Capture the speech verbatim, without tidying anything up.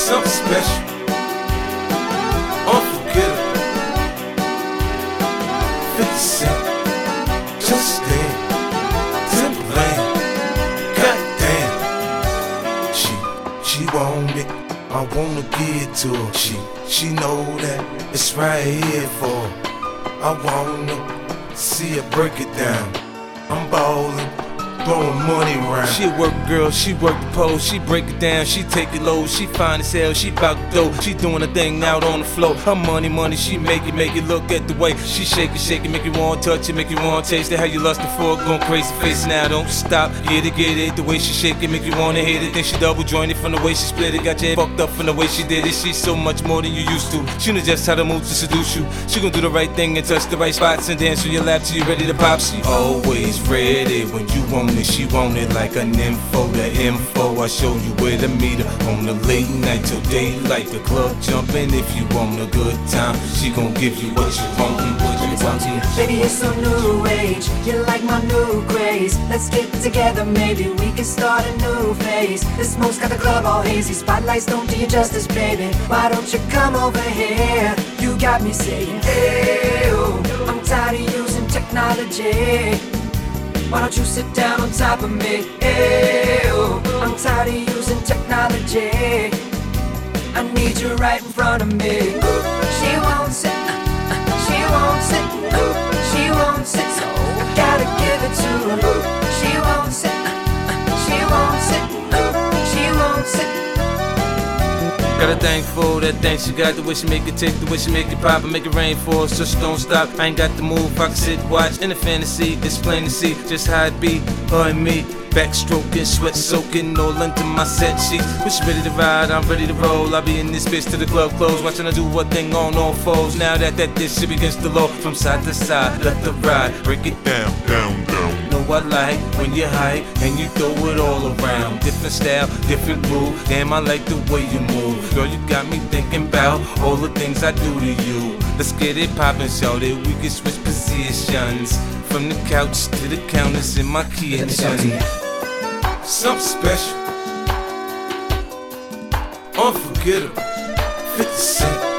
something special, unforgettable. fifty Cent, Just Dance, Timberland, goddamn. She, she want it, I wanna give it to her. She, she know that it's right here for her. I wanna see her break it down. I'm ballin', throwing money around. She a work girl, she work the pole, she break it down, she take it low, she fine as hell, she bout the dough, she doing a thing out on the floor. Her money, money, she make it, make it. Look at the way she shake it, shake it, make you want touch it, make you want taste it. How you lustin' for it, going crazy face now, don't stop. Get it, get it, the way she shake it, make you wanna hit it. Then she double jointed from the way she split it, got your head fucked up from the way she did it. She's so much more than you used to. She knows just how to move to seduce you. She gon' do the right thing and touch the right spots and dance on your lap till you ready to pop. She always ready when you want it, she want it like a nympho. The info, I show you where to meet her on the late night till daylight. The club jumping if you want a good time. She gon' give you what you want and what you want. Baby, it's so new age, you like my new craze. Let's get together, maybe we can start a new phase. The smoke's got the club all hazy, spotlights don't do you justice, baby. Why don't you come over here? You got me saying, ew, I'm tired of using technology. Why don't you sit down on top of me? Ew, I'm tired of using technology. I need you right in front of me. She won't sit, uh, uh, she won't sit, uh, she won't sit, so I gotta give it to her. She won't sit, uh, uh, she won't sit, uh, she won't sit. Got a thing for that thing she got, the way she make it tick, the way she make it pop and make it rain for us, so she don't stop. I ain't got the move, I can sit, watch in the fantasy. It's plain to see just how it be, her and me. Backstroking, sweat soaking, all into my set sheets. When she ready to ride, I'm ready to roll. I be in this bitch till the club close, watching her do what thing on all fours. Now that that this shit against the law, from side to side, let the ride break it down, down, down. Know I like when you hype and you throw it all around. Different style, different groove. Damn, I like the way you move. Girl, you got me thinking about all the things I do to you. Let's get it poppin', shout it. We can switch positions from the couch to the counters in my kitchen. Something special, unforgettable. fifty Cent.